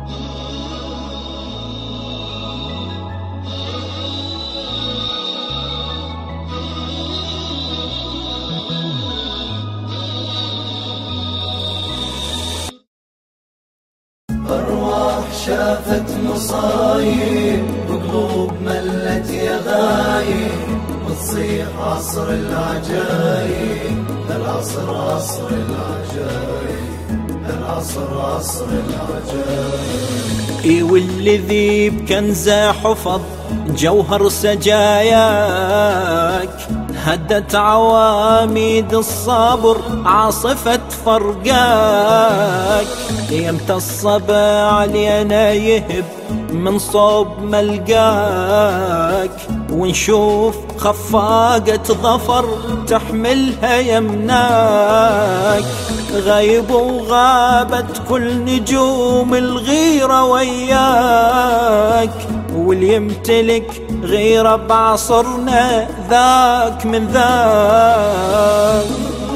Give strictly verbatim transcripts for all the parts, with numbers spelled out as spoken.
أرواح شافت مصايب بقلوب ملت يا غايب، وتصيح عصر العجايب، العصر عصر العجايب، العصر عصر العجايب. اي والذي بكنزه حفظ جوهر سجاياك، هدت عواميد الصبر عاصفة فرقاك. يمتى الصبا علينا يهب من صوب ملقاك، ونشوف خفاقة ظفر تحملها يمناك. غيب وغابت كل نجوم الغيرة وياك، واللي يمتلك غيرة بعصرنا ذاك من ذاك.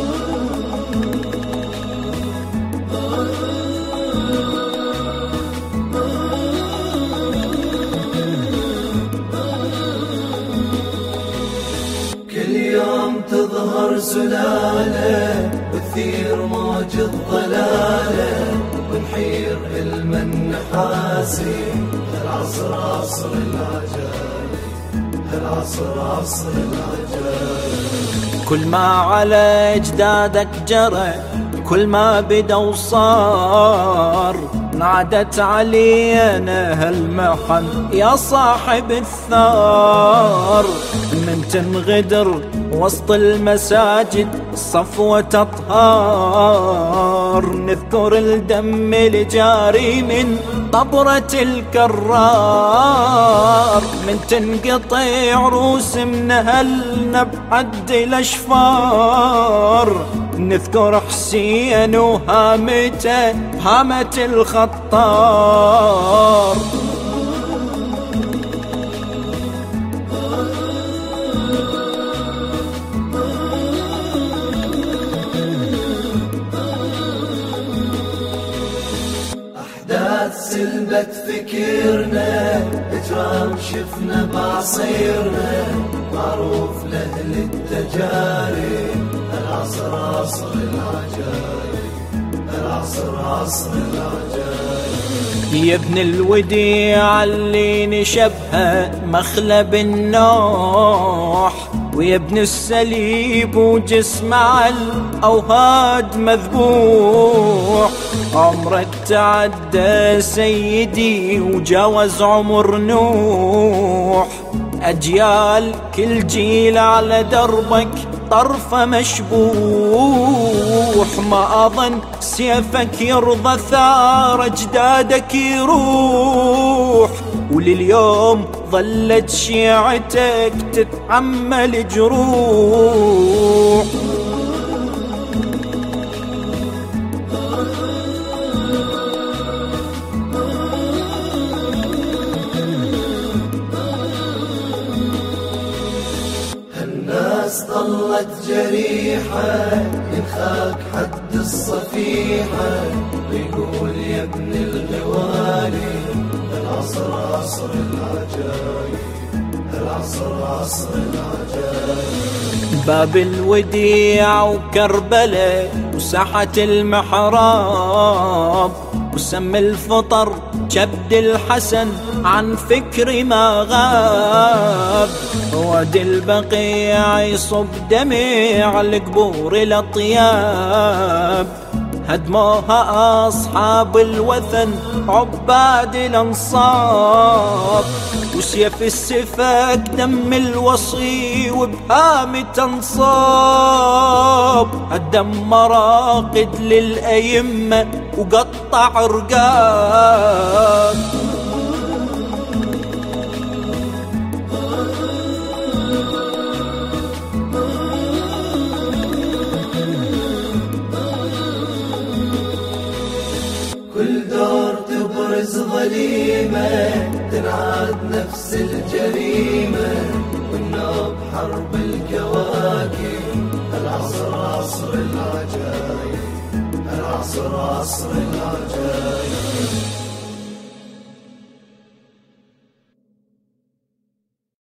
كل يوم تظهر سلالة وتثير موج الضلالة، ونحير المن حاسي. العصر عصر العجايب، العصر عصر العجايب. كل ما على اجدادك جرى، كل ما بدا وصار، نعدت علينا هالمحن يا صاحب الثار. من تنغدر وسط المساجد صفوة أطهار، نذكر الدم الجاري من طبرة الكرار. من تنقطع عروس من أهلنا بحد الأشفار، نذكر حسين وهامته هامة الخطار. أحداث سلبت فكرنا، إجرام شفنا بعصيرنا، معروف لأهل التجارب. العصر عصر العجايب، العصر عصر العجايب. يا ابن الوديع اللي نشبه مخلب النوح، ويا ابن السليب وجسم على الأوهاد مذبوح. عمرك تعدى سيدي وجاوز عمر نوح، أجيال كل جيل على دربك طرفه مشبوح. ما أظن سيفك يرضى ثار أجدادك يروح، ولليوم ظلت شيعتك تتحمل جروح. الناس ظلت جريحة، ينخاك حد الصفيحة، ويقول يا ابن الغوالي. العصر عصر العجايب، العصر عصر العجايب. باب الوديع وكربلاء وساحة المحراب، وسم الفطر جبد الحسن عن فكر ما غاب. وادي البقيع يصب دمع القبور الأطياب، هدموها أصحاب الوثن عباد الأنصاب. وسيف السفاك دم الوصي وبهامة انصاب، الدم مراقد للأئمة وقطع رقاب. كل دور تبرز ظليمة، تنعاد نفس الجريمة، والنوب حرب الكواكب. العصر عصر العجايب، العصر عصر العجايب.